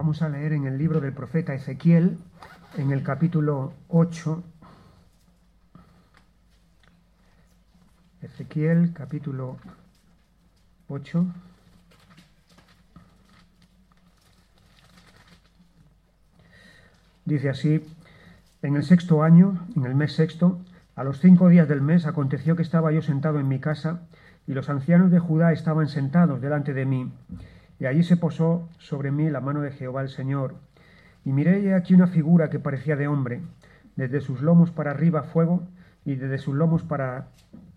Vamos a leer en el libro del profeta Ezequiel, en el capítulo 8. Ezequiel, capítulo 8. Dice así: en el 6.º año, en el mes 6.º, a los 5 días del mes, aconteció que estaba yo sentado en mi casa, y los ancianos de Judá estaban sentados delante de mí. Y allí se posó sobre mí la mano de Jehová el Señor. Y miré y aquí una figura que parecía de hombre, desde sus lomos para arriba fuego, y desde sus lomos para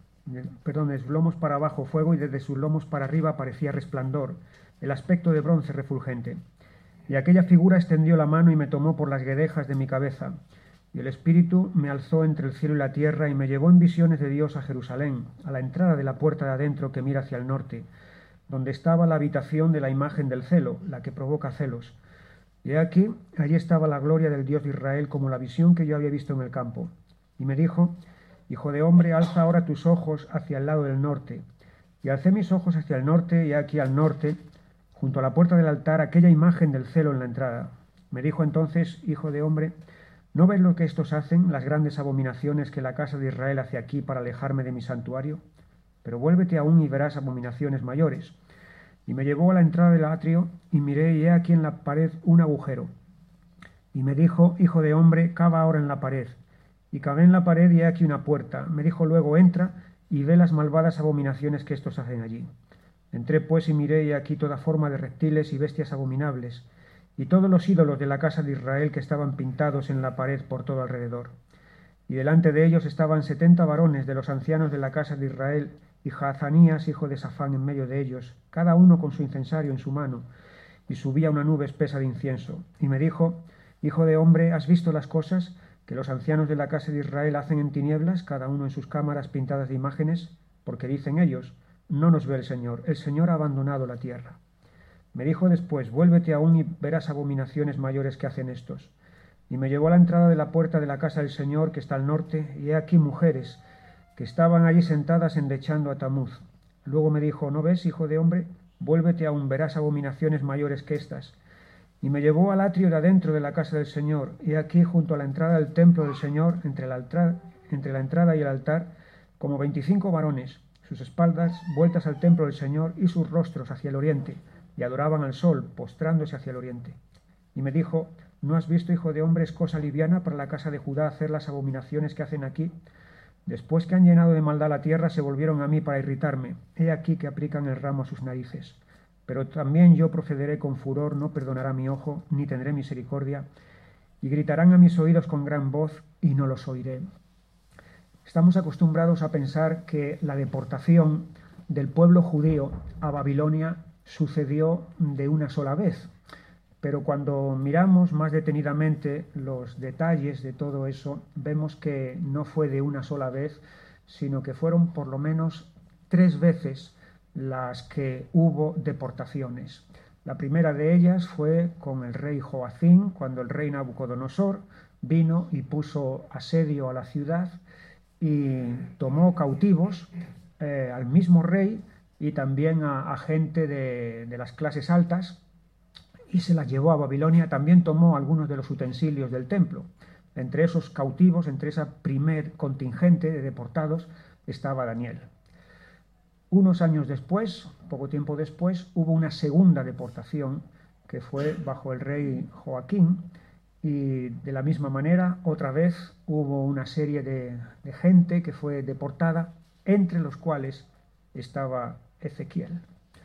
abajo fuego, y desde sus lomos para arriba parecía resplandor, el aspecto de bronce refulgente. Y aquella figura extendió la mano y me tomó por las guedejas de mi cabeza. Y el Espíritu me alzó entre el cielo y la tierra y me llevó en visiones de Dios a Jerusalén, a la entrada de la puerta de adentro que mira hacia el norte, donde estaba la habitación de la imagen del celo, la que provoca celos. Y aquí, allí estaba la gloria del Dios de Israel, como la visión que yo había visto en el campo. Y me dijo: Hijo de hombre, alza ahora tus ojos hacia el lado del norte. Y alcé mis ojos hacia el norte, y aquí al norte, junto a la puerta del altar, aquella imagen del celo en la entrada. Me dijo entonces: Hijo de hombre, ¿no ves lo que estos hacen, las grandes abominaciones que la casa de Israel hace aquí para alejarme de mi santuario? Pero vuélvete aún y verás abominaciones mayores. Y me llevó a la entrada del atrio, y miré, y he aquí en la pared un agujero. Y me dijo: Hijo de hombre, cava ahora en la pared. Y cavé en la pared, y he aquí una puerta. Me dijo luego: Entra, y ve las malvadas abominaciones que estos hacen allí. Entré pues, y miré, y aquí toda forma de reptiles y bestias abominables, y todos los ídolos de la casa de Israel que estaban pintados en la pared por todo alrededor. Y delante de ellos estaban 70 varones de los ancianos de la casa de Israel, y Jaazanías, hijo de Safán, en medio de ellos, cada uno con su incensario en su mano, y subía una nube espesa de incienso. Y me dijo: Hijo de hombre, ¿has visto las cosas que los ancianos de la casa de Israel hacen en tinieblas, cada uno en sus cámaras pintadas de imágenes? Porque dicen ellos: no nos ve el Señor ha abandonado la tierra. Me dijo después: vuélvete aún y verás abominaciones mayores que hacen estos. Y me llevó a la entrada de la puerta de la casa del Señor, que está al norte, y he aquí mujeres que estaban allí sentadas endechando a Tamuz. Luego me dijo: ¿no ves, hijo de hombre? Vuélvete aún, verás abominaciones mayores que estas. Y me llevó al atrio de adentro de la casa del Señor, y aquí junto a la entrada del templo del Señor, entre la entrada y el altar, como 25 varones, sus espaldas vueltas al templo del Señor y sus rostros hacia el oriente, y adoraban al sol, postrándose hacia el oriente. Y me dijo: ¿no has visto, hijo de hombre, es cosa liviana para la casa de Judá hacer las abominaciones que hacen aquí? Después que han llenado de maldad la tierra, se volvieron a mí para irritarme. He aquí que aplican el ramo a sus narices. Pero también yo procederé con furor, no perdonará mi ojo, ni tendré misericordia, y gritarán a mis oídos con gran voz, y no los oiré. Estamos acostumbrados a pensar que la deportación del pueblo judío a Babilonia sucedió de una sola vez. Pero cuando miramos más detenidamente los detalles de todo eso, vemos que no fue de una sola vez, sino que fueron por lo menos 3 veces las que hubo deportaciones. La primera de ellas fue con el rey Joacín, cuando el rey Nabucodonosor vino y puso asedio a la ciudad y tomó cautivos al mismo rey y también a gente de las clases altas, y se las llevó a Babilonia. También tomó algunos de los utensilios del templo. Entre esos cautivos, entre esa primer contingente de deportados, estaba Daniel. Unos años después, poco tiempo después, hubo una segunda deportación que fue bajo el rey Joaquín, y de la misma manera otra vez hubo una serie de gente que fue deportada, entre los cuales estaba Ezequiel.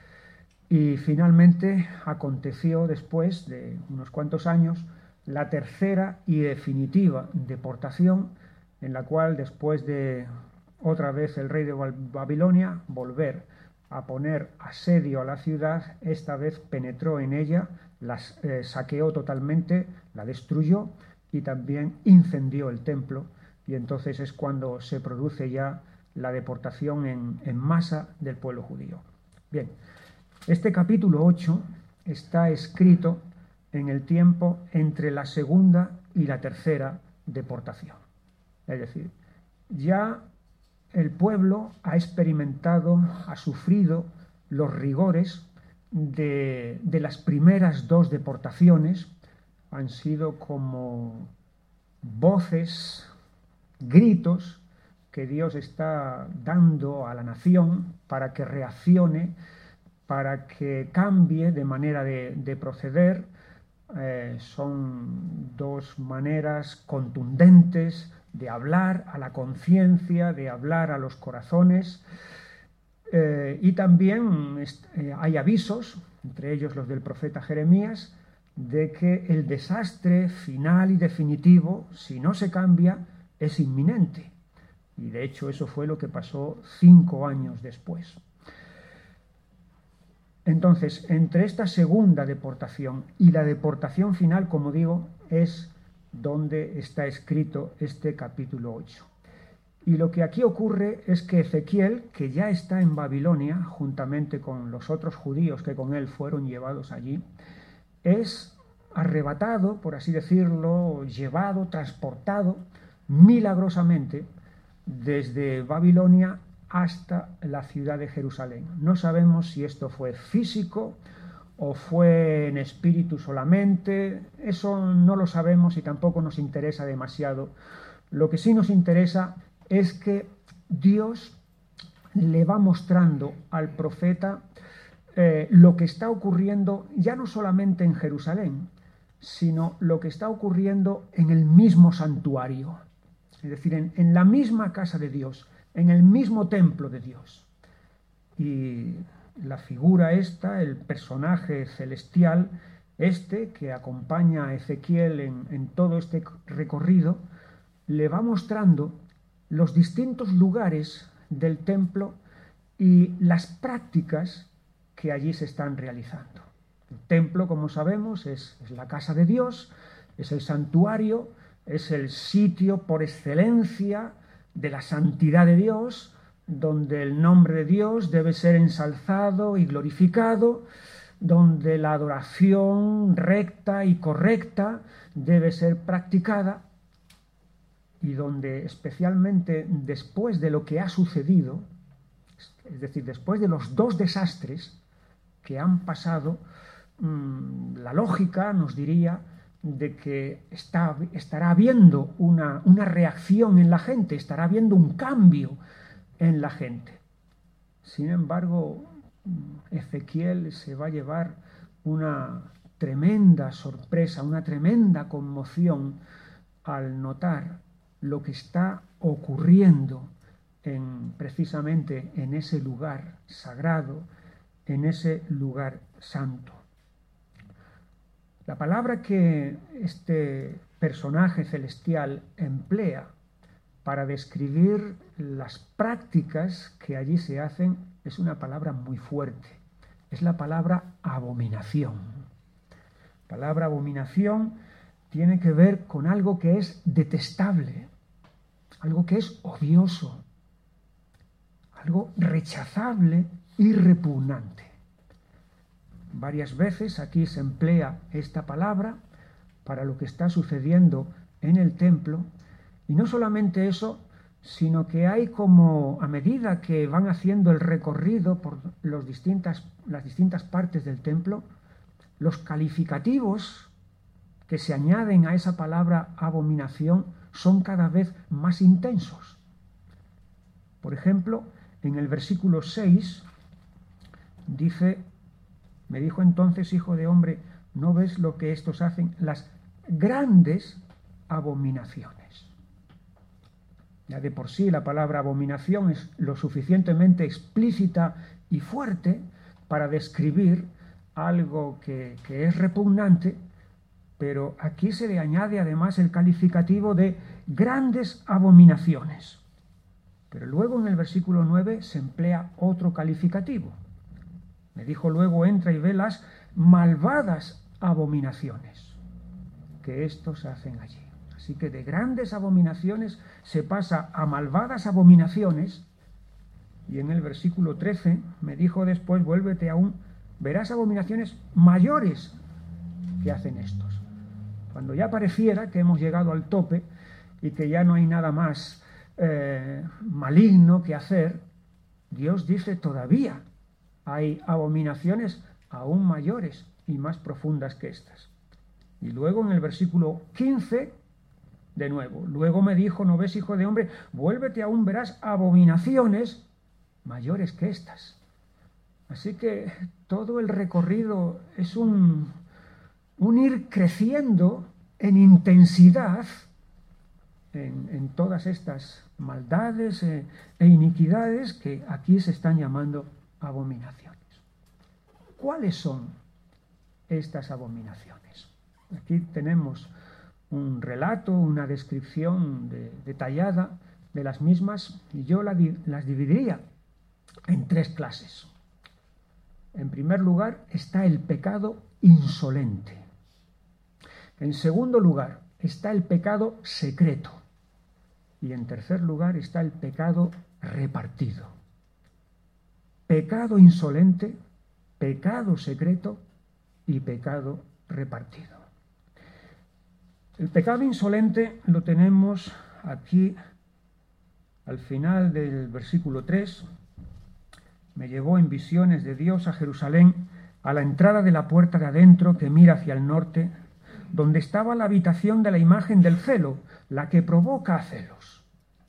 Y finalmente aconteció, después de unos cuantos años, la tercera y definitiva deportación, en la cual, después de otra vez el rey de Babilonia volver a poner asedio a la ciudad, esta vez penetró en ella, la saqueó totalmente, la destruyó y también incendió el templo, y entonces es cuando se produce ya la deportación en masa del pueblo judío. Bien. Este capítulo 8 está escrito en el tiempo entre la segunda y la tercera deportación. Es decir, ya el pueblo ha experimentado, ha sufrido los rigores de las primeras dos deportaciones han sido como voces, gritos que Dios está dando a la nación para que reaccione, para que cambie de manera de proceder. Son dos maneras contundentes de hablar a la conciencia, de hablar a los corazones. Y también hay avisos, entre ellos los del profeta Jeremías, de que el desastre final y definitivo, si no se cambia, es inminente. Y de hecho eso fue lo que pasó 5 años después. Entonces, entre esta segunda deportación y la deportación final, como digo, es donde está escrito este capítulo 8. Y lo que aquí ocurre es que Ezequiel, que ya está en Babilonia, juntamente con los otros judíos que con él fueron llevados allí, es arrebatado, por así decirlo, llevado, transportado milagrosamente desde Babilonia hasta la ciudad de Jerusalén. No sabemos si esto fue físico o fue en espíritu solamente, eso no lo sabemos y tampoco nos interesa demasiado. Lo que sí nos interesa es que Dios le va mostrando al profeta lo que está ocurriendo ya no solamente en Jerusalén, sino lo que está ocurriendo en el mismo santuario, es decir, en la misma casa de Dios, en el mismo templo de Dios. Y la figura esta, el personaje celestial, que acompaña a Ezequiel en todo este recorrido, le va mostrando los distintos lugares del templo y las prácticas que allí se están realizando. El templo, como sabemos, es la casa de Dios, es el santuario, es el sitio por excelencia de la santidad de Dios, donde el nombre de Dios debe ser ensalzado y glorificado, donde la adoración recta y correcta debe ser practicada, y donde especialmente después de lo que ha sucedido, es decir, después de los 2 desastres que han pasado, la lógica nos diría de que estará habiendo una reacción en la gente, estará habiendo un cambio en la gente. Sin embargo, Ezequiel se va a llevar una tremenda sorpresa, una tremenda conmoción al notar lo que está ocurriendo precisamente en ese lugar sagrado, en ese lugar santo. La palabra que este personaje celestial emplea para describir las prácticas que allí se hacen es una palabra muy fuerte. Es la palabra abominación. La palabra abominación tiene que ver con algo que es detestable, algo que es odioso, algo rechazable y repugnante. Varias veces aquí se emplea esta palabra para lo que está sucediendo en el templo, y no solamente eso, sino que hay como, a medida que van haciendo el recorrido por las distintas partes del templo, los calificativos que se añaden a esa palabra abominación son cada vez más intensos. Por ejemplo, en el versículo 6 dice: me dijo entonces, hijo de hombre, ¿no ves lo que estos hacen? Las grandes abominaciones. Ya de por sí la palabra abominación es lo suficientemente explícita y fuerte para describir algo que es repugnante, pero aquí se le añade además el calificativo de grandes abominaciones. Pero luego en el versículo 9 se emplea otro calificativo. Me dijo luego: entra y ve las malvadas abominaciones que estos hacen allí. Así que de grandes abominaciones se pasa a malvadas abominaciones, y en el versículo 13 me dijo después: vuélvete aún, verás abominaciones mayores que hacen estos. Cuando ya pareciera que hemos llegado al tope y que ya no hay nada más maligno que hacer, Dios dice: todavía hay abominaciones aún mayores y más profundas que estas. Y luego en el versículo 15, de nuevo, luego me dijo, ¿no ves, hijo de hombre? Vuélvete, aún verás abominaciones mayores que estas. Así que todo el recorrido es un ir creciendo en intensidad en todas estas maldades e iniquidades que aquí se están llamando abominaciones. ¿Cuáles son estas abominaciones? Aquí tenemos un relato, una descripción detallada de las mismas, y yo las dividiría en tres clases. En primer lugar está el pecado insolente. En segundo lugar está el pecado secreto. Y en tercer lugar está el pecado repartido. Pecado insolente, pecado secreto y pecado repartido. El pecado insolente lo tenemos aquí al final del versículo 3. Me llevó en visiones de Dios a Jerusalén, a la entrada de la puerta de adentro que mira hacia el norte, donde estaba la habitación de la imagen del celo, la que provoca a celos.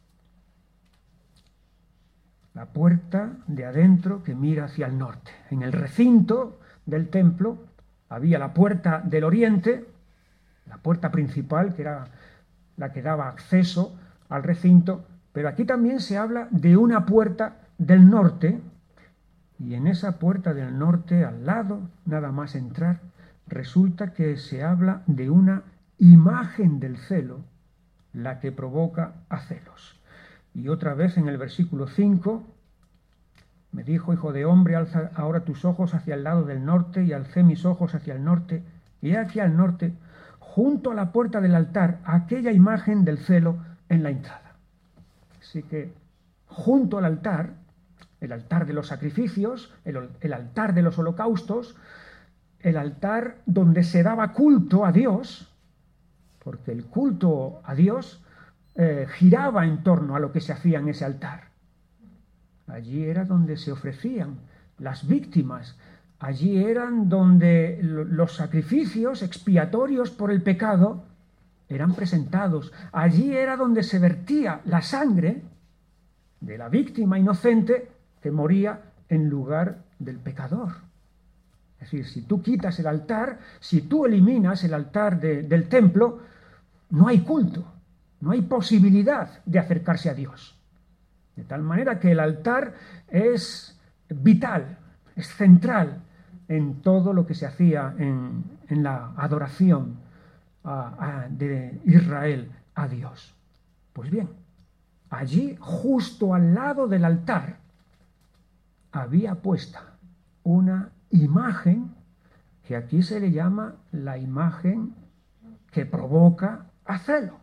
La puerta de adentro que mira hacia el norte. En el recinto del templo había la puerta del oriente, la puerta principal, que era la que daba acceso al recinto, pero aquí también se habla de una puerta del norte, y en esa puerta del norte, al lado, nada más entrar, resulta que se habla de una imagen del celo, la que provoca a celos. Y otra vez en el versículo 5, me dijo, hijo de hombre, alza ahora tus ojos hacia el lado del norte, y alcé mis ojos hacia el norte, y he aquí al norte, junto a la puerta del altar, aquella imagen del celo en la entrada. Así que junto al altar, el altar de los sacrificios, el altar de los holocaustos, el altar donde se daba culto a Dios, porque el culto a Dios giraba en torno a lo que se hacía en ese altar. Allí era donde se ofrecían las víctimas, allí eran donde los sacrificios expiatorios por el pecado eran presentados, allí era donde se vertía la sangre de la víctima inocente que moría en lugar del pecador. Es decir, si tú quitas el altar, si tú eliminas el altar del templo, no hay culto, no hay posibilidad de acercarse a Dios. De tal manera que el altar es vital, es central en todo lo que se hacía en la adoración de Israel a Dios. Pues bien, allí, justo al lado del altar, había puesta una imagen que aquí se le llama la imagen que provoca a celo.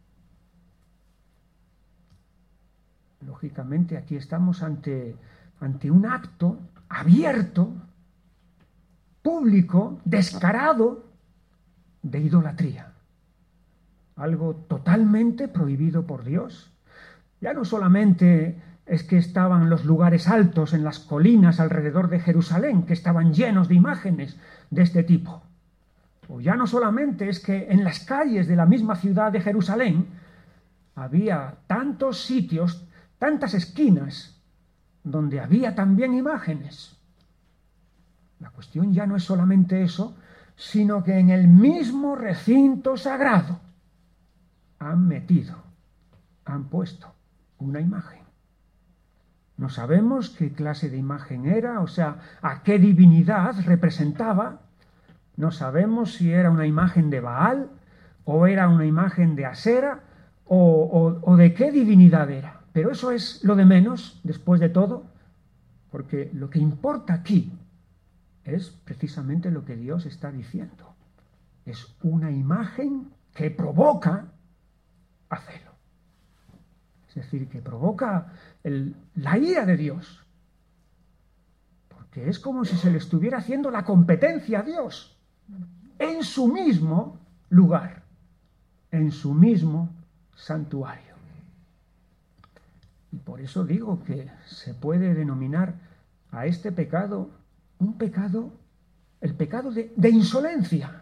Lógicamente aquí estamos ante un acto abierto, público, descarado de idolatría. Algo totalmente prohibido por Dios. Ya no solamente es que estaban los lugares altos en las colinas alrededor de Jerusalén, que estaban llenos de imágenes de este tipo. O ya no solamente es que en las calles de la misma ciudad de Jerusalén había tantos sitios, tantas esquinas, donde había también imágenes. La cuestión ya no es solamente eso, sino que en el mismo recinto sagrado han puesto una imagen. No sabemos qué clase de imagen era, o sea, a qué divinidad representaba. No sabemos si era una imagen de Baal, o era una imagen de Asera, o de qué divinidad era. Pero eso es lo de menos, después de todo, porque lo que importa aquí es precisamente lo que Dios está diciendo. Es una imagen que provoca a celo. Es decir, que provoca la ira de Dios. Porque es como si se le estuviera haciendo la competencia a Dios en su mismo lugar, en su mismo santuario. Y por eso digo que se puede denominar a este pecado un pecado el pecado de insolencia.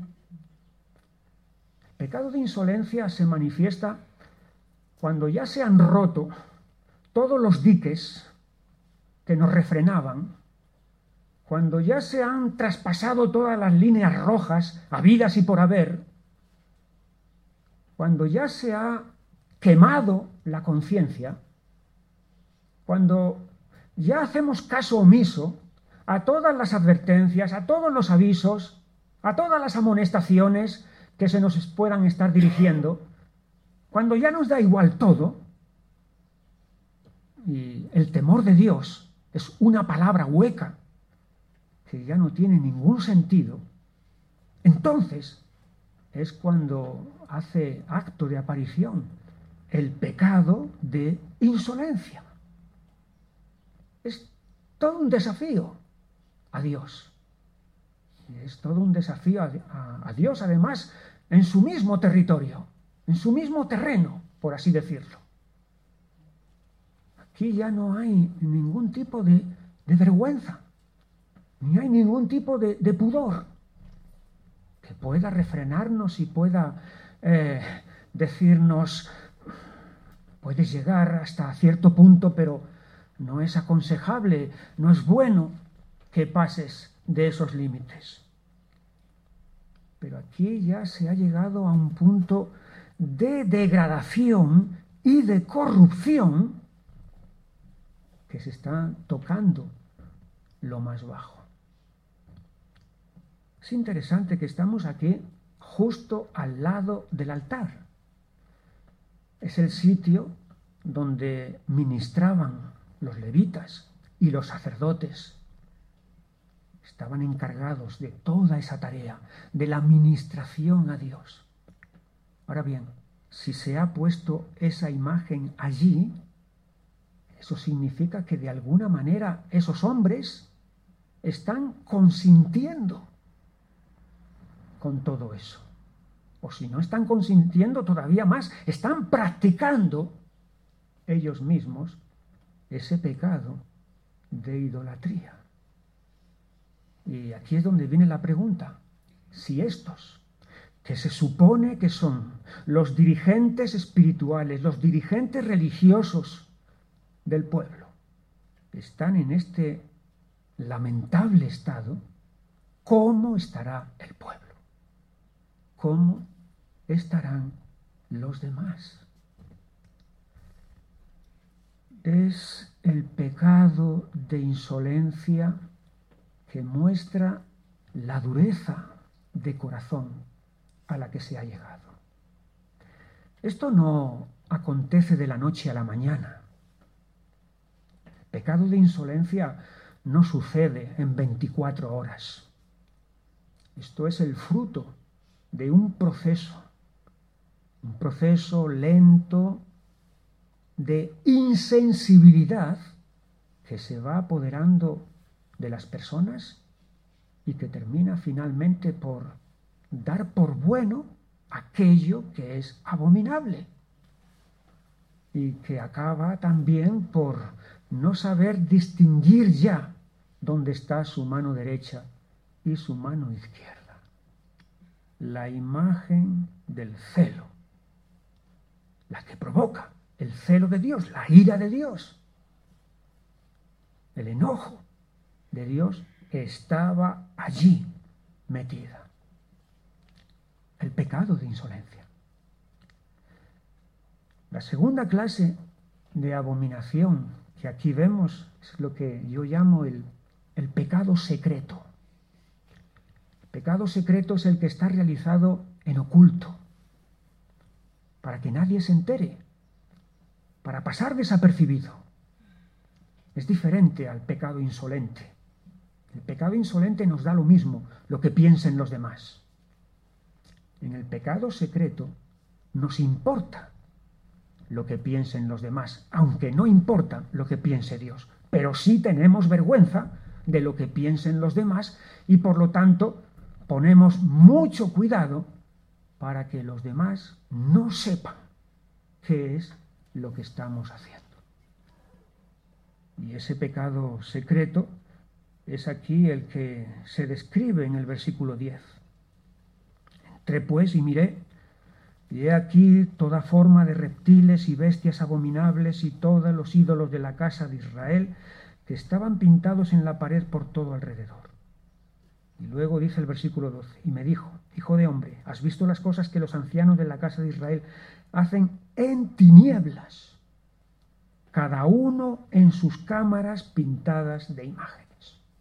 El pecado de insolencia se manifiesta cuando ya se han roto todos los diques que nos refrenaban, cuando ya se han traspasado todas las líneas rojas habidas y por haber, cuando ya se ha quemado la conciencia, cuando ya hacemos caso omiso a todas las advertencias, a todos los avisos, a todas las amonestaciones que se nos puedan estar dirigiendo, cuando ya nos da igual todo, y el temor de Dios es una palabra hueca que ya no tiene ningún sentido, entonces es cuando hace acto de aparición el pecado de insolencia. Es todo un desafío a Dios. Es todo un desafío a Dios, además, en su mismo territorio, en su mismo terreno, por así decirlo. Aquí ya no hay ningún tipo de vergüenza, ni hay ningún tipo de pudor que pueda refrenarnos y pueda decirnos, puedes llegar hasta cierto punto, pero no es aconsejable, no es bueno que pases de esos límites. Pero aquí ya se ha llegado a un punto de degradación y de corrupción que se está tocando lo más bajo. Es interesante que estamos aquí justo al lado del altar. Es el sitio donde ministraban los levitas y los sacerdotes. Estaban encargados de toda esa tarea, de la ministración a Dios. Ahora bien, si se ha puesto esa imagen allí, eso significa que de alguna manera esos hombres están consintiendo con todo eso. O si no están consintiendo todavía más, están practicando ellos mismos ese pecado de idolatría. Y aquí es donde viene la pregunta. Si estos, que se supone que son los dirigentes espirituales, los dirigentes religiosos del pueblo, están en este lamentable estado, ¿cómo estará el pueblo? ¿Cómo estarán los demás? Es el pecado de insolencia que muestra la dureza de corazón a la que se ha llegado. Esto no acontece de la noche a la mañana. El pecado de insolencia no sucede en 24 horas. Esto es el fruto de un proceso lento de insensibilidad que se va apoderando de las personas y que termina finalmente por dar por bueno aquello que es abominable y que acaba también por no saber distinguir ya dónde está su mano derecha y su mano izquierda. La imagen del celo, la que provoca el celo de Dios, la ira de Dios, el enojo de Dios estaba allí metida. El pecado de insolencia. La segunda clase de abominación que aquí vemos es lo que yo llamo el pecado secreto. El pecado secreto es el que está realizado en oculto, para que nadie se entere, para pasar desapercibido. Es diferente al pecado insolente. El pecado insolente nos da lo mismo lo que piensen los demás. En el pecado secreto nos importa lo que piensen los demás, aunque no importa lo que piense Dios. Pero sí tenemos vergüenza de lo que piensen los demás y por lo tanto ponemos mucho cuidado para que los demás no sepan qué es lo que estamos haciendo. Y ese pecado secreto es aquí el que se describe en el versículo 10. Entré pues y miré, y he aquí toda forma de reptiles y bestias abominables y todos los ídolos de la casa de Israel que estaban pintados en la pared por todo alrededor. Y luego dice el versículo 12, y me dijo, hijo de hombre, ¿has visto las cosas que los ancianos de la casa de Israel hacen en tinieblas, cada uno en sus cámaras pintadas de imágenes?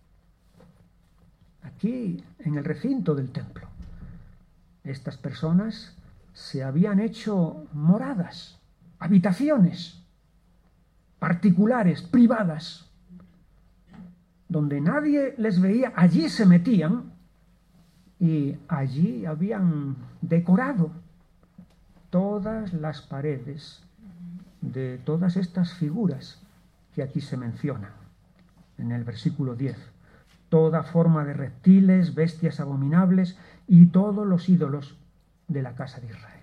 Aquí, en el recinto del templo, estas personas se habían hecho moradas, habitaciones particulares, privadas, donde nadie les veía. Allí se metían y allí habían decorado todas las paredes de todas estas figuras que aquí se mencionan en el versículo 10. Toda forma de reptiles, bestias abominables y todos los ídolos de la casa de Israel.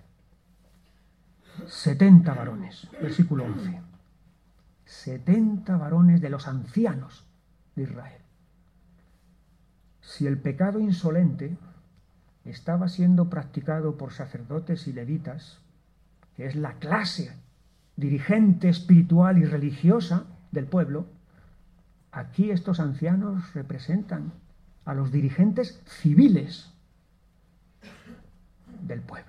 70 varones, versículo 11. 70 varones de los ancianos de Israel. Si el pecado insolente estaba siendo practicado por sacerdotes y levitas, que es la clase dirigente espiritual y religiosa del pueblo, aquí estos ancianos representan a los dirigentes civiles del pueblo.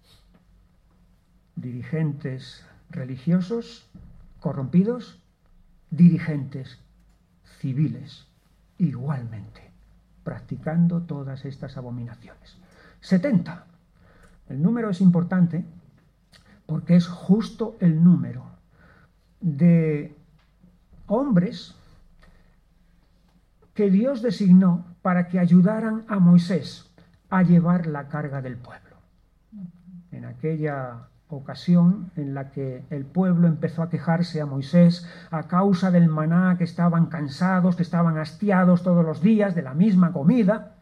Dirigentes religiosos corrompidos, dirigentes civiles igualmente, practicando todas estas abominaciones. 70. El número es importante porque es justo el número de hombres que Dios designó para que ayudaran a Moisés a llevar la carga del pueblo. En aquella ocasión en la que el pueblo empezó a quejarse a Moisés a causa del maná, que estaban cansados, que estaban hastiados todos los días de la misma comida,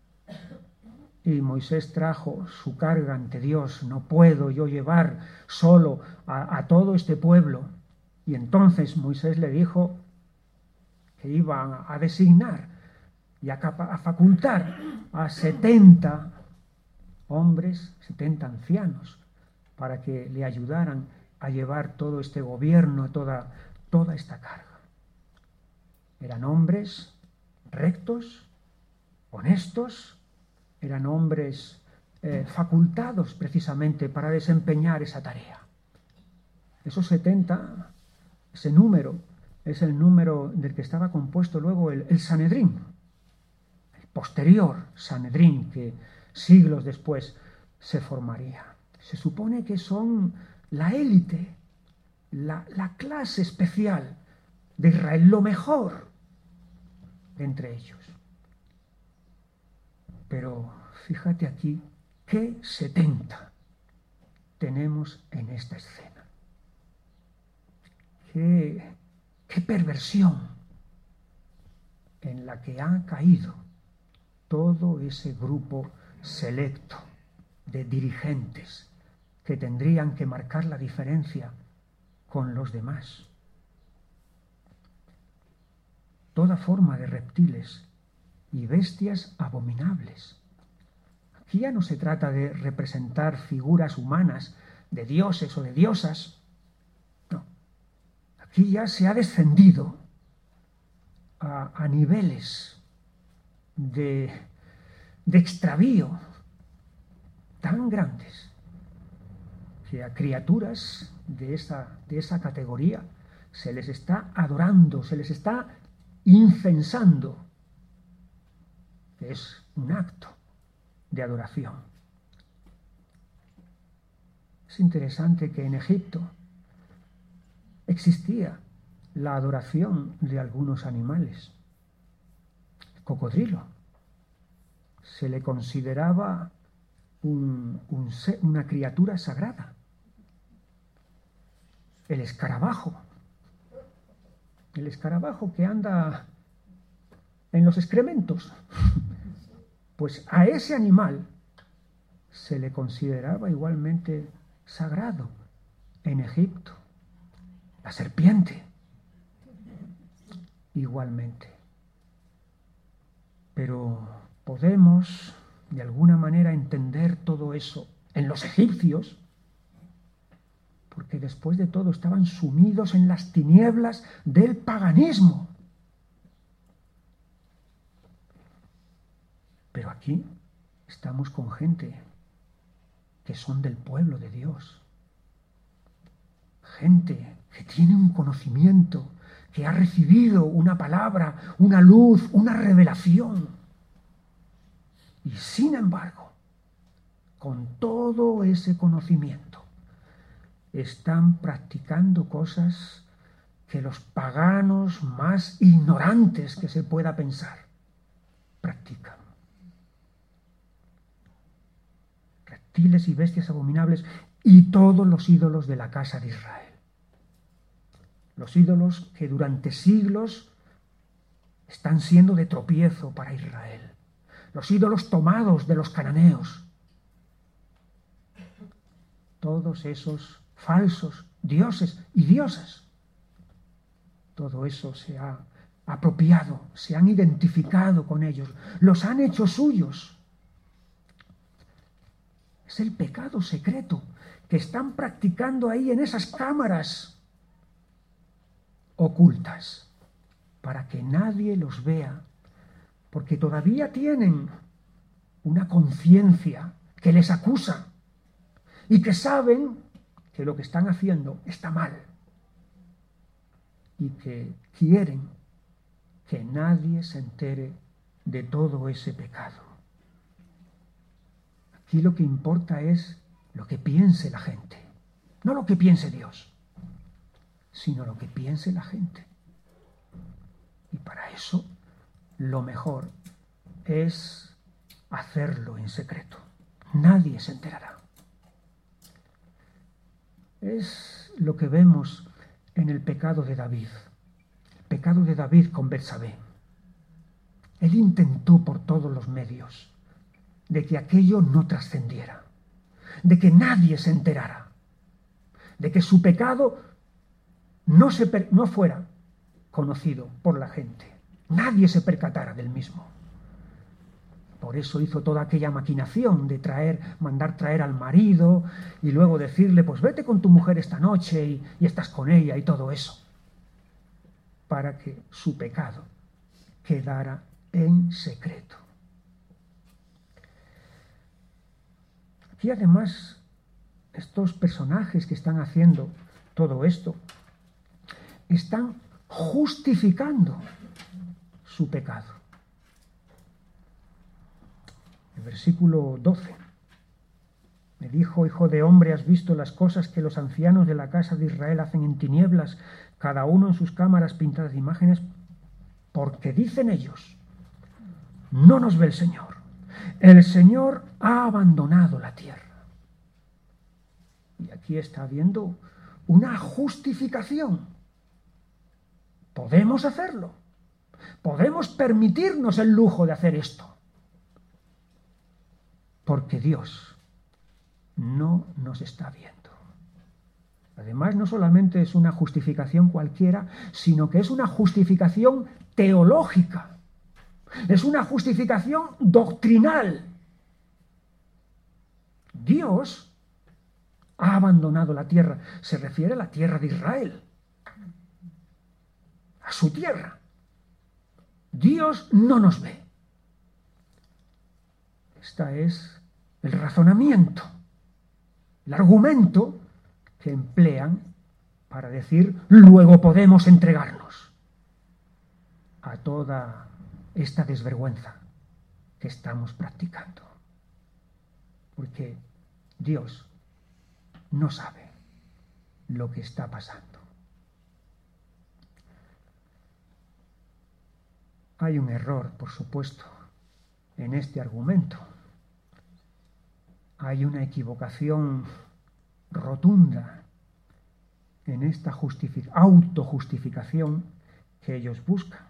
y Moisés trajo su carga ante Dios. No puedo yo llevar solo a todo este pueblo. Y entonces Moisés le dijo que iba a designar y a facultar a 70 hombres, 70 ancianos, para que le ayudaran a llevar todo este gobierno, toda esta carga. Eran hombres rectos, honestos, eran hombres facultados precisamente para desempeñar esa tarea. Esos 70, ese número, es el número del que estaba compuesto luego el Sanedrín, el posterior Sanedrín que siglos después se formaría. Se supone que son la élite, la clase especial de Israel, lo mejor de entre ellos. Pero fíjate aquí, ¿qué 70 tenemos en esta escena? ¿Qué perversión en la que ha caído todo ese grupo selecto de dirigentes que tendrían que marcar la diferencia con los demás. Toda forma de reptiles y bestias abominables. Aquí ya no se trata de representar figuras humanas, de dioses o de diosas. No. Aquí ya se ha descendido a niveles de extravío tan grandes que a criaturas de esa categoría se les está adorando, se les está incensando, que es un acto de adoración. Es interesante que en Egipto existía la adoración de algunos animales. El cocodrilo se le consideraba una criatura sagrada. El escarabajo que anda en los excrementos, pues a ese animal se le consideraba igualmente sagrado en Egipto. La serpiente, igualmente. Pero podemos, de alguna manera, entender todo eso en los egipcios, porque después de todo estaban sumidos en las tinieblas del paganismo. Pero aquí estamos con gente que son del pueblo de Dios. Gente que tiene un conocimiento, que ha recibido una palabra, una luz, una revelación. Y sin embargo, con todo ese conocimiento, están practicando cosas que los paganos más ignorantes que se pueda pensar practican. Reptiles y bestias abominables y todos los ídolos de la casa de Israel. Los ídolos que durante siglos están siendo de tropiezo para Israel. Los ídolos tomados de los cananeos. Todos esos falsos dioses y diosas. Todo eso se ha apropiado, se han identificado con ellos, los han hecho suyos. Es el pecado secreto que están practicando ahí en esas cámaras ocultas, para que nadie los vea, porque todavía tienen una conciencia que les acusa y que saben que lo que están haciendo está mal y que quieren que nadie se entere de todo ese pecado. Aquí lo que importa es lo que piense la gente, no lo que piense Dios, sino lo que piense la gente. Y para eso lo mejor es hacerlo en secreto. Nadie se enterará. Es lo que vemos en el pecado de David. El pecado de David con Betsabé. Él intentó por todos los medios de que aquello no trascendiera, de que nadie se enterara, de que su pecado no fuera conocido por la gente, nadie se percatara del mismo. Por eso hizo toda aquella maquinación de mandar traer al marido y luego decirle, pues vete con tu mujer esta noche y estás con ella y todo eso, para que su pecado quedara en secreto. Aquí además, estos personajes que están haciendo todo esto, están justificando su pecado. El versículo 12. Me dijo, hijo de hombre, ¿has visto las cosas que los ancianos de la casa de Israel hacen en tinieblas, cada uno en sus cámaras pintadas de imágenes? Porque dicen ellos, no nos ve el Señor. El Señor ha abandonado la tierra. Y aquí está habiendo una justificación. Podemos hacerlo. Podemos permitirnos el lujo de hacer esto. Porque Dios no nos está viendo. Además, no solamente es una justificación cualquiera, sino que es una justificación teológica. Es una justificación doctrinal. Dios ha abandonado la tierra. Se refiere a la tierra de Israel. A su tierra. Dios no nos ve. Este es el razonamiento, el argumento que emplean para decir, luego podemos entregarnos a toda esta desvergüenza que estamos practicando. Porque Dios no sabe lo que está pasando. Hay un error, por supuesto, en este argumento. Hay una equivocación rotunda en esta autojustificación que ellos buscan.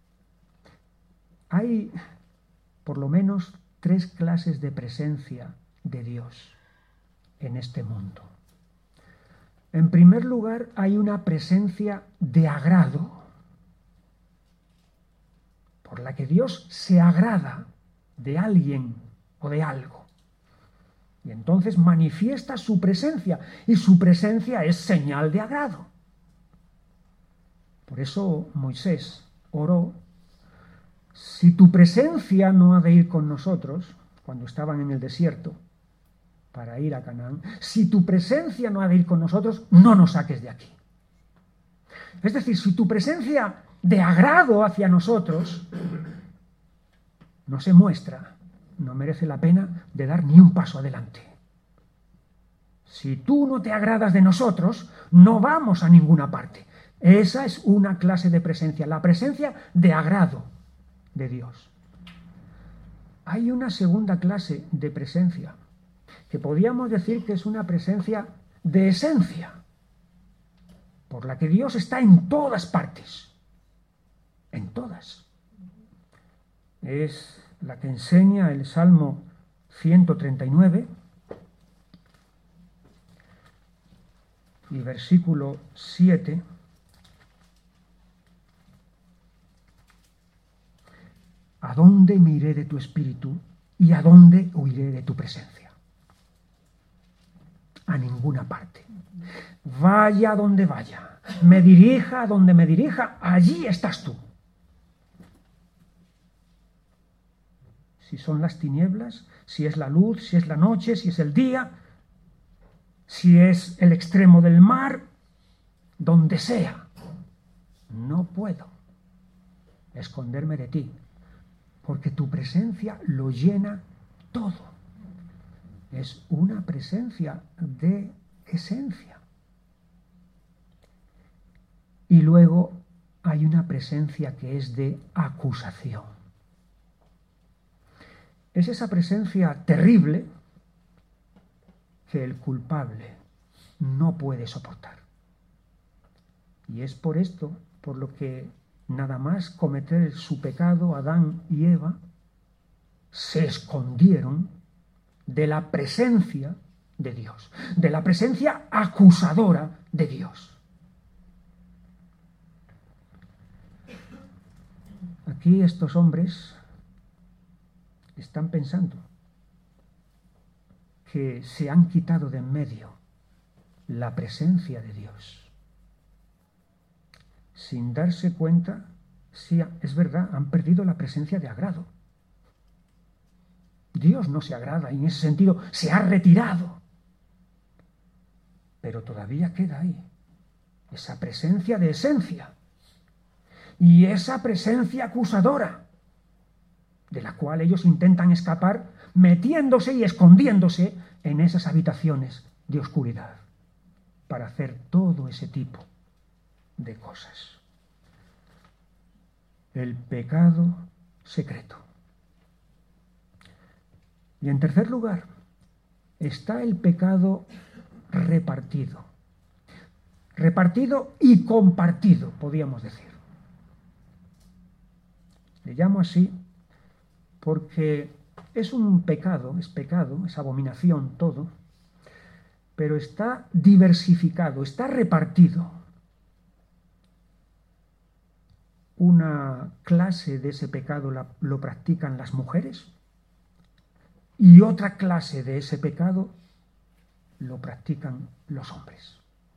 Hay por lo menos 3 clases de presencia de Dios en este mundo. En primer lugar, hay una presencia de agrado. por la que Dios se agrada de alguien o de algo. Y entonces manifiesta su presencia, y su presencia es señal de agrado. Por eso Moisés oró: si tu presencia no ha de ir con nosotros, cuando estaban en el desierto para ir a Canaán, si tu presencia no ha de ir con nosotros, no nos saques de aquí. Es decir, si tu presencia de agrado hacia nosotros no se muestra, no merece la pena de dar ni un paso adelante. Si tú no te agradas de nosotros, no vamos a ninguna parte. Esa es una clase de presencia, la presencia de agrado de Dios. Hay una segunda clase de presencia, que podríamos decir que es una presencia de esencia, por la que Dios está en todas partes, en todas. Es la que enseña el Salmo 139 y versículo 7. ¿A dónde me iré de tu espíritu y a dónde huiré de tu presencia? A ninguna parte. Vaya donde vaya, me dirija a donde me dirija, allí estás tú. Si son las tinieblas, si es la luz, si es la noche, si es el día, si es el extremo del mar, donde sea, no puedo esconderme de ti, porque tu presencia lo llena todo. Es una presencia de esencia. Y luego hay una presencia que es de acusación. Es esa presencia terrible que el culpable no puede soportar. Y es por esto, por lo que nada más cometer su pecado, Adán y Eva se escondieron de la presencia de Dios, de la presencia acusadora de Dios. Aquí estos hombres están pensando que se han quitado de en medio la presencia de Dios. Sin darse cuenta, sí, es verdad, han perdido la presencia de agrado. Dios no se agrada y en ese sentido se ha retirado. Pero todavía queda ahí esa presencia de esencia y esa presencia acusadora, de la cual ellos intentan escapar metiéndose y escondiéndose en esas habitaciones de oscuridad para hacer todo ese tipo de cosas. El pecado secreto. Y en tercer lugar está el pecado repartido. Repartido y compartido, podríamos decir. Le llamo así porque es un pecado, es abominación todo, pero está diversificado, está repartido. Una clase de ese pecado lo practican las mujeres y otra clase de ese pecado lo practican los hombres.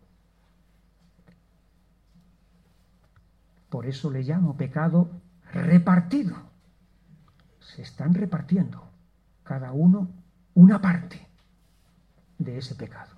Por eso le llamo pecado repartido. Se están repartiendo cada uno una parte de ese pecado.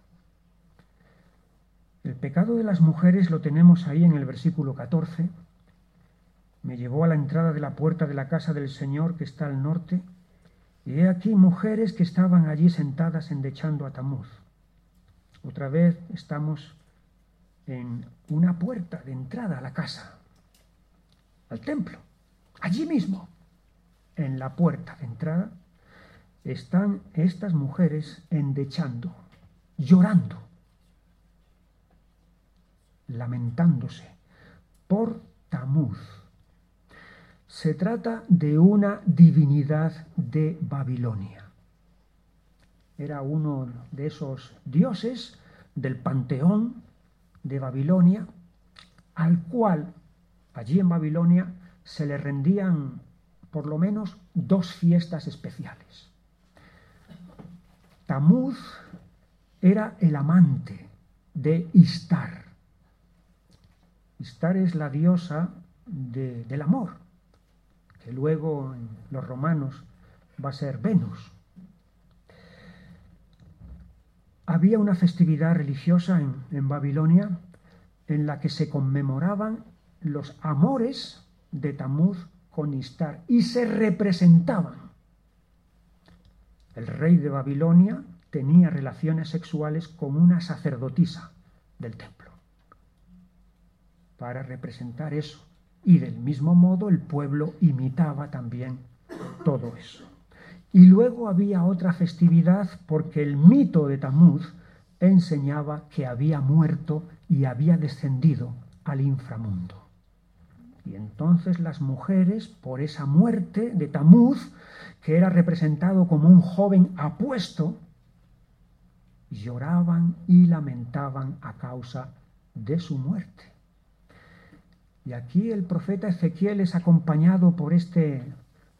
El pecado de las mujeres lo tenemos ahí en el versículo 14. Me llevó a la entrada de la puerta de la casa del Señor que está al norte, y he aquí mujeres que estaban allí sentadas endechando a Tamuz. Otra vez estamos en una puerta de entrada a la casa, al templo. Allí mismo, en la puerta de entrada, están estas mujeres endechando, llorando, lamentándose por Tamuz. Se trata de una divinidad de Babilonia. Era uno de esos dioses del panteón de Babilonia, al cual allí en Babilonia se le rendían por lo menos 2 fiestas especiales. Tamuz era el amante de Istar. Istar es la diosa del amor, que luego en los romanos va a ser Venus. Había una festividad religiosa en Babilonia en la que se conmemoraban los amores de Tamuz con Istar y se representaban. El rey de Babilonia tenía relaciones sexuales con una sacerdotisa del templo para representar eso. Y del mismo modo el pueblo imitaba también todo eso. Y luego había otra festividad porque el mito de Tamuz enseñaba que había muerto y había descendido al inframundo. Y entonces las mujeres, por esa muerte de Tamuz, que era representado como un joven apuesto, lloraban y lamentaban a causa de su muerte. Y aquí el profeta Ezequiel es acompañado por este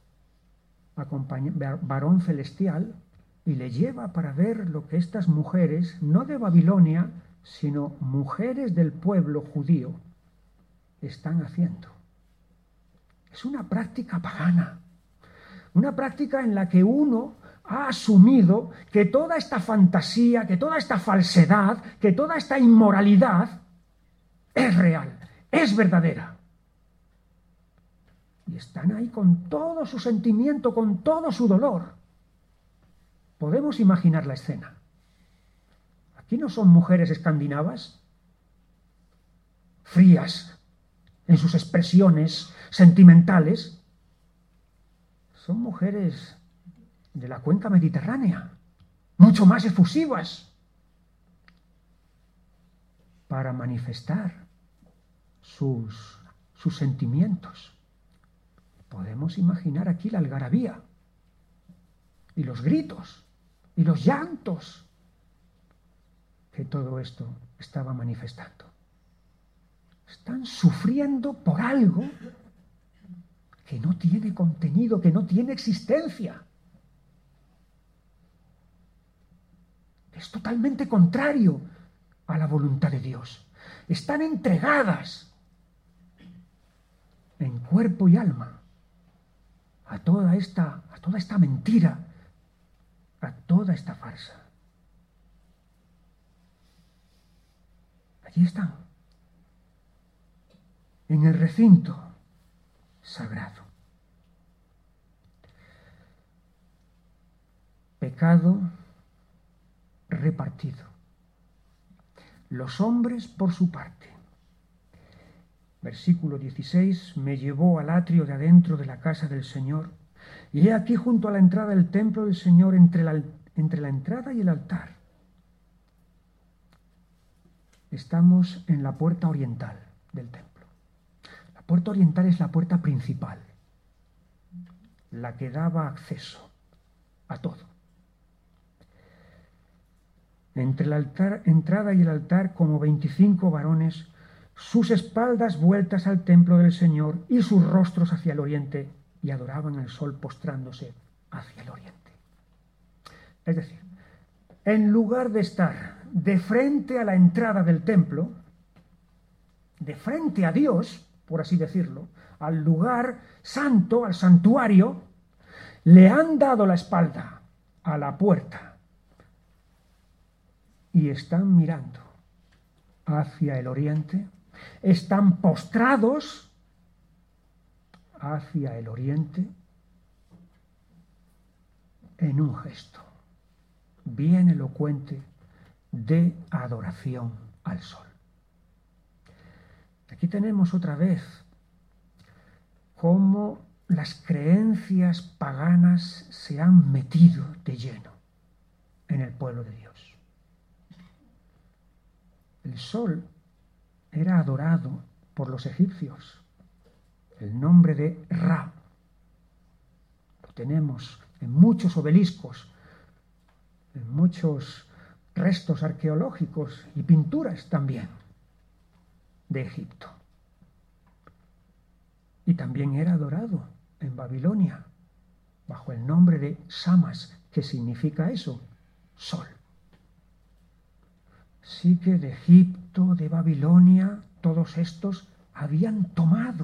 varón celestial y le lleva para ver lo que estas mujeres, no de Babilonia, sino mujeres del pueblo judío, están haciendo. Es una práctica pagana, una práctica en la que uno ha asumido que toda esta fantasía, que toda esta falsedad, que toda esta inmoralidad es real, es verdadera. Y están ahí con todo su sentimiento, con todo su dolor. Podemos imaginar la escena. Aquí no son mujeres escandinavas, frías en sus expresiones sentimentales. Son mujeres de la cuenca mediterránea, mucho más efusivas, para manifestar sus sentimientos. Podemos imaginar aquí la algarabía y los gritos y los llantos que todo esto estaba manifestando. Están sufriendo por algo que no tiene contenido, que no tiene existencia. Es totalmente contrario a la voluntad de Dios. Están entregadas en cuerpo y alma a toda esta mentira, a toda esta farsa. Allí están, en el recinto sagrado. Pecado repartido. Los hombres por su parte. Versículo 16, me llevó al atrio de adentro de la casa del Señor, y he aquí junto a la entrada del templo del Señor, entre la entrada y el altar. Estamos en la puerta oriental del templo. La puerta oriental es la puerta principal, la que daba acceso a todo. Entre la entrada y el altar, como 25 varones, sus espaldas vueltas al templo del Señor y sus rostros hacia el oriente, y adoraban el sol postrándose hacia el oriente. Es decir, en lugar de estar de frente a la entrada del templo, de frente a Dios, por así decirlo, al lugar santo, al santuario, le han dado la espalda a la puerta y están mirando hacia el oriente. Están postrados hacia el oriente en un gesto bien elocuente de adoración al sol. Aquí tenemos otra vez cómo las creencias paganas se han metido de lleno en el pueblo de Dios. El sol era adorado por los egipcios. El nombre de Ra lo tenemos en muchos obeliscos, en muchos restos arqueológicos y pinturas también de Egipto. Y también era adorado en Babilonia, bajo el nombre de Samas. ¿Qué significa eso? Sol. Sí que de Egipto, de Babilonia, todos estos habían tomado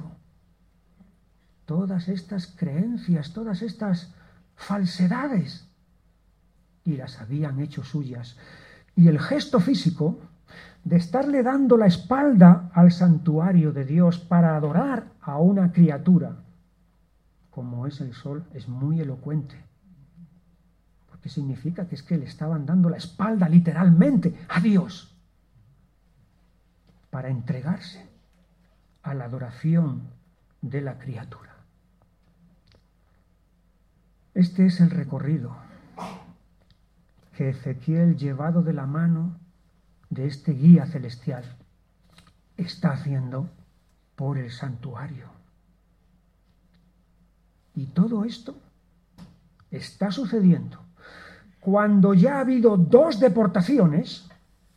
todas estas creencias, todas estas falsedades, y las habían hecho suyas. Y el gesto físico de estarle dando la espalda al santuario de Dios para adorar a una criatura, como es el sol, es muy elocuente. Porque significa que es que le estaban dando la espalda literalmente a Dios para entregarse a la adoración de la criatura. Este es el recorrido que Ezequiel, llevado de la mano de este guía celestial, está haciendo por el santuario. Y todo esto está sucediendo cuando ya ha habido 2 deportaciones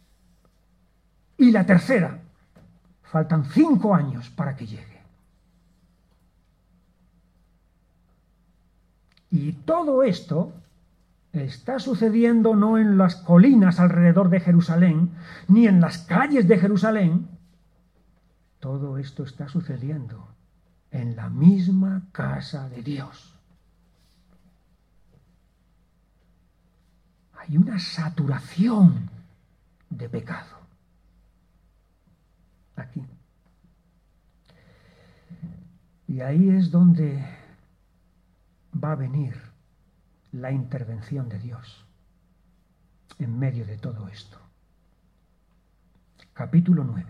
y la tercera. Faltan 5 años para que llegue. Y todo esto está sucediendo no en las colinas alrededor de Jerusalén, ni en las calles de Jerusalén. Todo esto está sucediendo en la misma casa de Dios. Hay una saturación de pecado aquí. Y ahí es donde va a venir la intervención de Dios en medio de todo esto. Capítulo 9.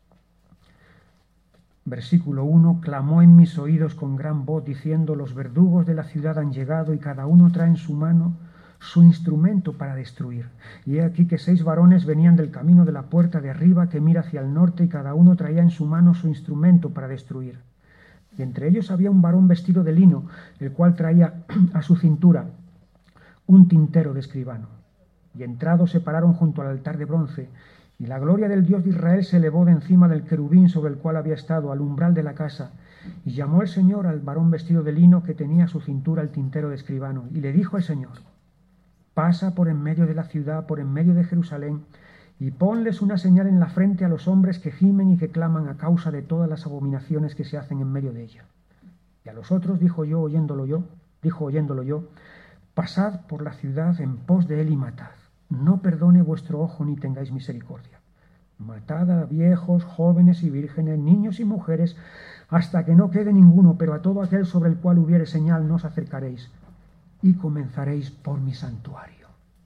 Versículo 1. Clamó en mis oídos con gran voz, diciendo: los verdugos de la ciudad han llegado, y cada uno trae en su mano su instrumento para destruir. Y he aquí que 6 varones venían del camino de la puerta de arriba, que mira hacia el norte, y cada uno traía en su mano su instrumento para destruir. Y entre ellos había un varón vestido de lino, el cual traía a su cintura un tintero de escribano. Y entrados se pararon junto al altar de bronce, y la gloria del Dios de Israel se elevó de encima del querubín sobre el cual había estado, al umbral de la casa. Y llamó el Señor al varón vestido de lino que tenía a su cintura el tintero de escribano, y le dijo el Señor: pasa por en medio de la ciudad, por en medio de Jerusalén, y ponles una señal en la frente a los hombres que gimen y que claman a causa de todas las abominaciones que se hacen en medio de ella. Y a los otros dijo oyéndolo yo, pasad por la ciudad en pos de él y matad. No perdone vuestro ojo ni tengáis misericordia. Matad a viejos, jóvenes y vírgenes, niños y mujeres, hasta que no quede ninguno, pero a todo aquel sobre el cual hubiere señal no os acercaréis, y comenzaréis por mi santuario.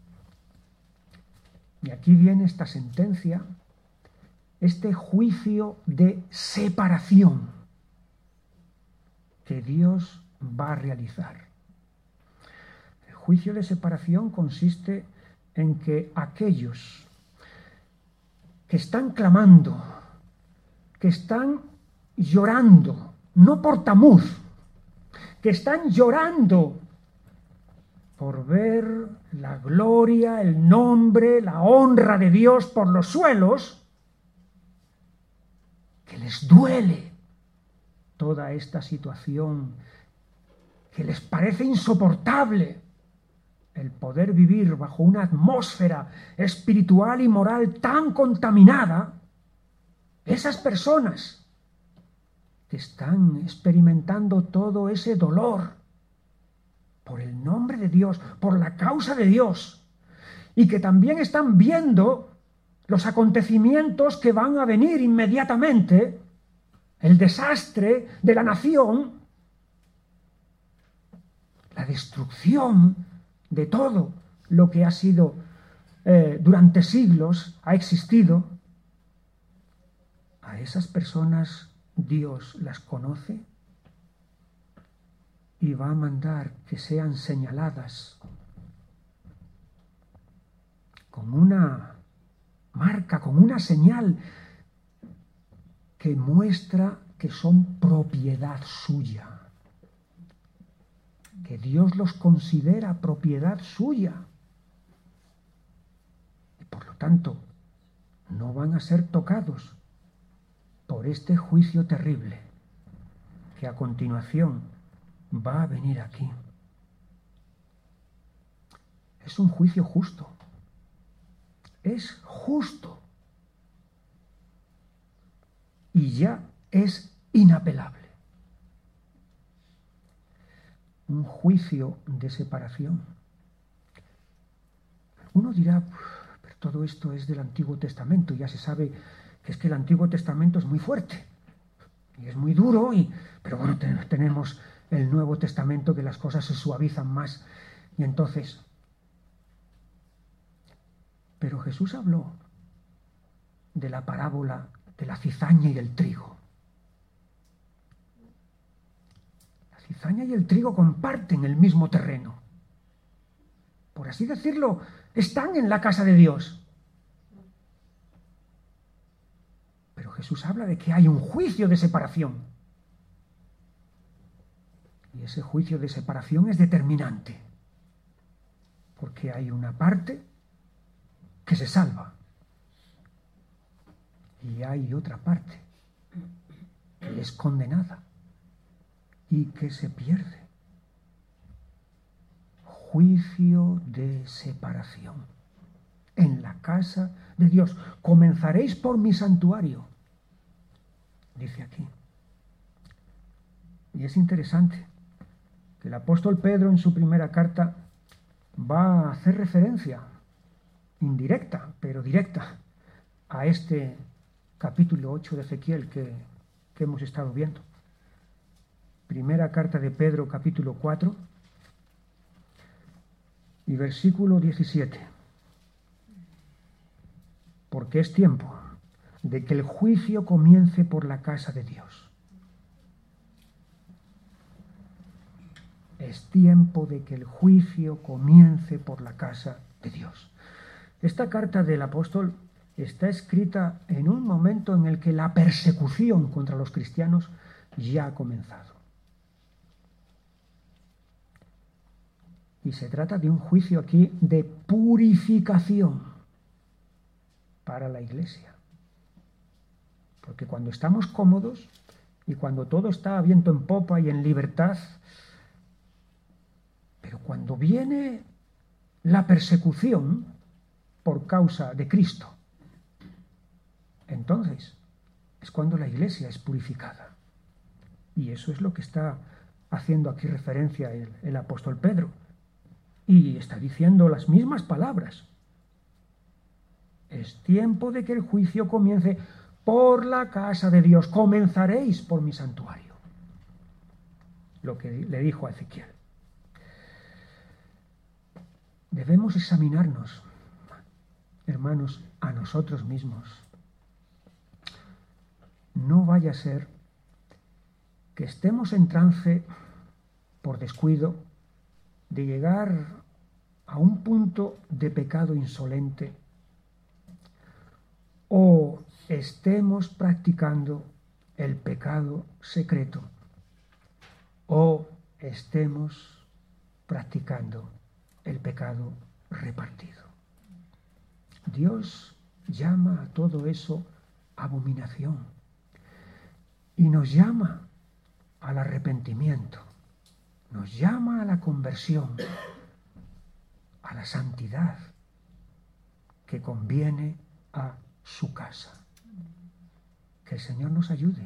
Y aquí viene esta sentencia, este juicio de separación que Dios va a realizar. El juicio de separación consiste en que aquellos que están clamando, que están llorando, no por Tamuz, que están llorando por ver la gloria, el nombre, la honra de Dios por los suelos, que les duele toda esta situación, que les parece insoportable el poder vivir bajo una atmósfera espiritual y moral tan contaminada. Esas personas que están experimentando todo ese dolor por el nombre de Dios, por la causa de Dios, y que también están viendo los acontecimientos que van a venir inmediatamente, el desastre de la nación, la destrucción de todo lo que ha sido durante siglos, ha existido. A esas personas Dios las conoce y va a mandar que sean señaladas con una marca, con una señal que muestra que son propiedad suya, que Dios los considera propiedad suya. Y por lo tanto, no van a ser tocados por este juicio terrible que a continuación va a venir aquí. Es un juicio justo. Es justo. Y ya es inapelable. Un juicio de separación. Uno dirá, pero todo esto es del Antiguo Testamento. Ya se sabe que es que el Antiguo Testamento es muy fuerte. Y es muy duro, pero bueno, tenemos el Nuevo Testamento que las cosas se suavizan más. Y entonces, pero Jesús habló de la parábola de la cizaña y el trigo. La cizaña y el trigo comparten el mismo terreno. Por así decirlo, están en la casa de Dios. Pero Jesús habla de que hay un juicio de separación. Y ese juicio de separación es determinante. Porque hay una parte que se salva. Y hay otra parte que es condenada y que se pierde. Juicio de separación. En la casa de Dios. Comenzaréis por mi santuario. Dice aquí. Y es interesante que el apóstol Pedro en su primera carta va a hacer referencia, indirecta, pero directa, a este capítulo 8 de Ezequiel que hemos estado viendo. Primera carta de Pedro, capítulo 4 y versículo 17. Porque es tiempo de que el juicio comience por la casa de Dios. Es tiempo de que el juicio comience por la casa de Dios. Esta carta del apóstol está escrita en un momento en el que la persecución contra los cristianos ya ha comenzado. Y se trata de un juicio aquí de purificación para la Iglesia. Porque cuando estamos cómodos y cuando todo está a viento en popa y en libertad, pero cuando viene la persecución por causa de Cristo, entonces es cuando la Iglesia es purificada. Y eso es lo que está haciendo aquí referencia el apóstol Pedro. Y está diciendo las mismas palabras. Es tiempo de que el juicio comience por la casa de Dios. Comenzaréis por mi santuario. Lo que le dijo a Ezequiel. Debemos examinarnos, hermanos, a nosotros mismos. No vaya a ser que estemos en trance por descuido de llegar a un punto de pecado insolente o estemos practicando el pecado secreto o estemos practicando el pecado repartido. Dios llama a todo eso abominación y nos llama al arrepentimiento, nos llama a la conversión, a la santidad que conviene a su casa. Que el Señor nos ayude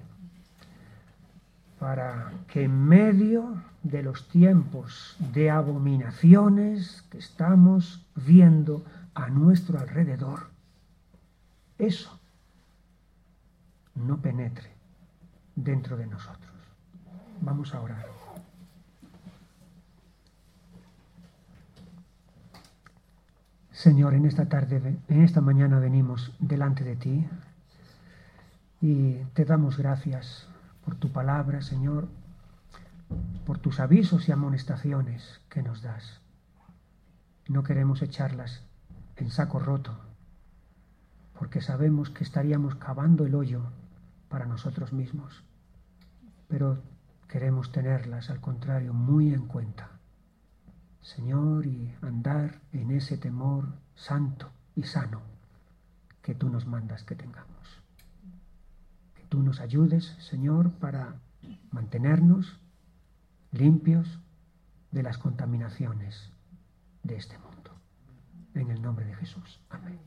para que en medio de los tiempos de abominaciones que estamos viendo a nuestro alrededor, eso no penetre dentro de nosotros. Vamos a orar. Señor, en esta tarde, en esta mañana venimos delante de ti y te damos gracias por tu palabra, Señor, por tus avisos y amonestaciones que nos das. No queremos echarlas en saco roto, porque sabemos que estaríamos cavando el hoyo para nosotros mismos, pero queremos tenerlas, al contrario, muy en cuenta, Señor, y andar en ese temor santo y sano que tú nos mandas que tengamos. Que tú nos ayudes, Señor, para mantenernos limpios de las contaminaciones de este mundo. En el nombre de Jesús. Amén.